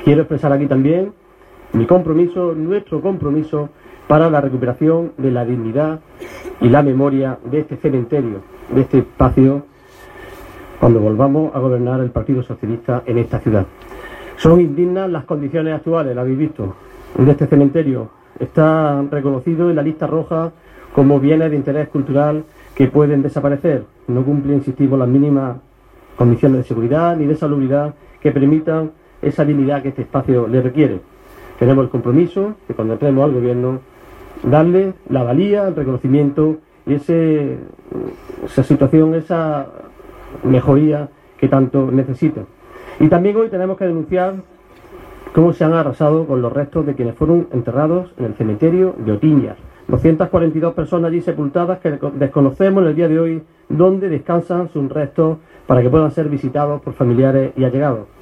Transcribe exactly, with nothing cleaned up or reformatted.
Quiero expresar aquí también mi compromiso, nuestro compromiso, para la recuperación de la dignidad y la memoria de este cementerio, de este espacio, cuando volvamos a gobernar el Partido Socialista en esta ciudad. Son indignas las condiciones actuales, lo habéis visto, de este cementerio. Está reconocido en la lista roja como bienes de interés cultural que pueden desaparecer. No cumple, insistimos, las mínimas condiciones de seguridad ni de salubridad que permitan esa dignidad que este espacio le requiere. Tenemos el compromiso de, cuando entremos al gobierno, darle la valía, el reconocimiento y ese, esa situación, esa mejoría que tanto necesita. Y también hoy tenemos que denunciar cómo se han arrasado con los restos de quienes fueron enterrados en el cementerio de Otiñas. doscientas cuarenta y dos personas allí sepultadas que desconocemos en el día de hoy dónde descansan sus restos para que puedan ser visitados por familiares y allegados.